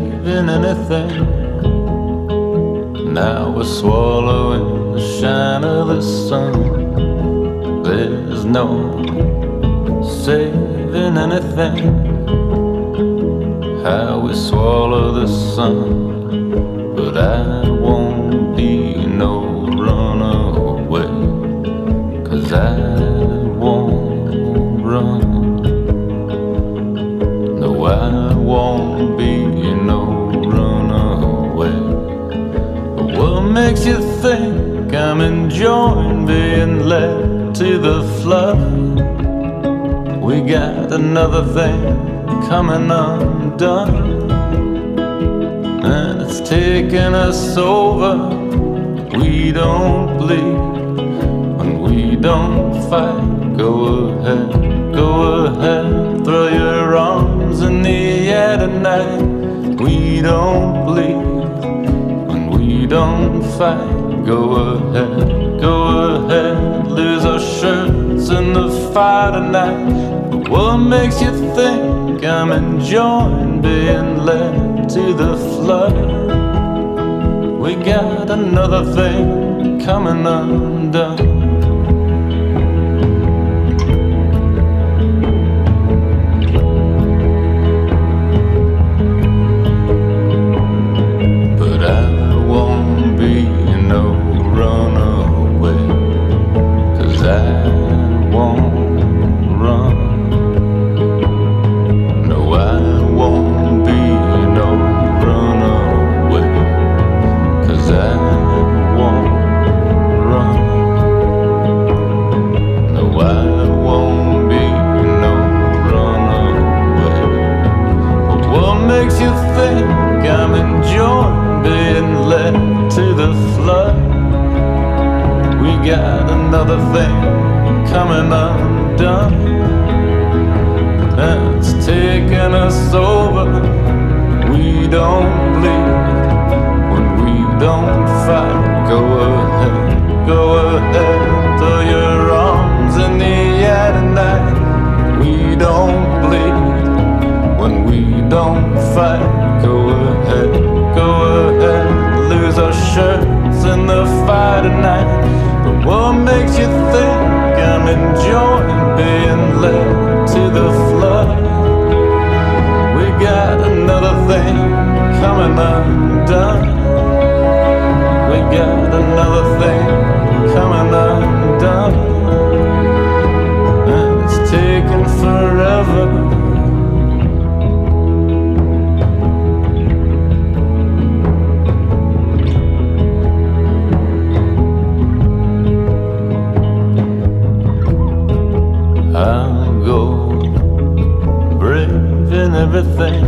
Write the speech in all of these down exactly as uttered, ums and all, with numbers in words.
saving anything. Now we're swallowing the shine of the sun. There's no saving anything. How we swallow the sun, but I won't be no runaway, 'cause I won't run. No, I won't be no runaway. But what makes you think I'm enjoying being led to the flood? We got another thing coming undone, and it's taking us over. We don't bleed when we don't fight. Go ahead, go ahead, throw your arms in the air tonight. We don't bleed when we don't fight. Go ahead, go ahead, lose our shirts in the fire tonight. But what makes you think I'm enjoying being led to the flood? We got another thing coming undone. But I won't be no runaway, 'cause I won't run. No, I won't be no runaway, 'cause I won't run. No, I won't be no runaway. But what makes you think I'm enjoying being led to the flood? We got another thing coming undone, and it's taking us over. We don't bleed when we don't fight. Go ahead, go ahead, throw your arms in the air tonight. We don't bleed when we don't fight. Go ahead, go ahead, lose our shirts in the fire tonight. But what makes you think I'm enjoying being led to the flood? We got another thing coming undone. We got another thing coming undone, and it's taking forever. I'll go brave in everything,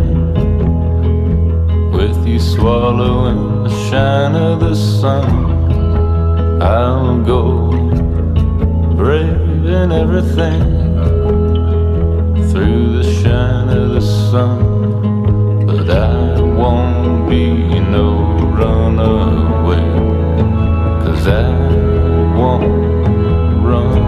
with you swallowing the shine of the sun. I'll go brave in everything, through the shine of the sun. But I won't be no runaway, 'cause I won't run.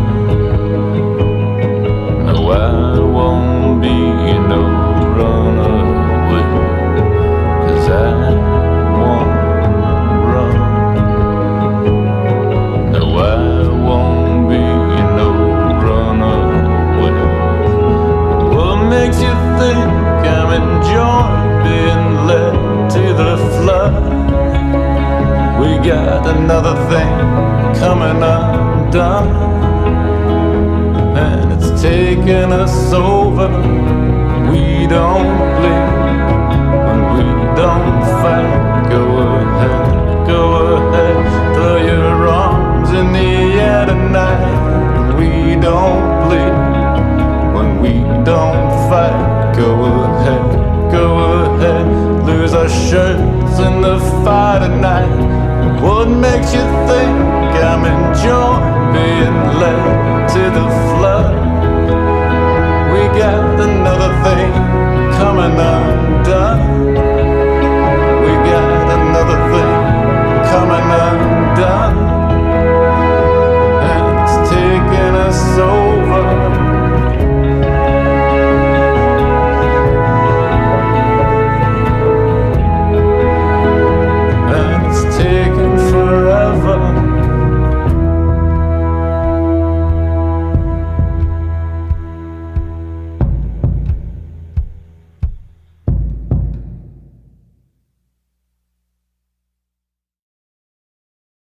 No, I won't be no runaway, 'cause I won't run. No, I won't be no runaway. What makes you think I'm enjoying being led to the flood? We got another thing coming undone, and it's taking us over. We don't bleed when we don't fight. Go ahead, go ahead, throw your arms in the air tonight. We don't bleed when we don't fight. Go ahead, go ahead, lose our shirts in the fire tonight. What makes you think I'm enjoying being led to the flood? We got another thing coming undone.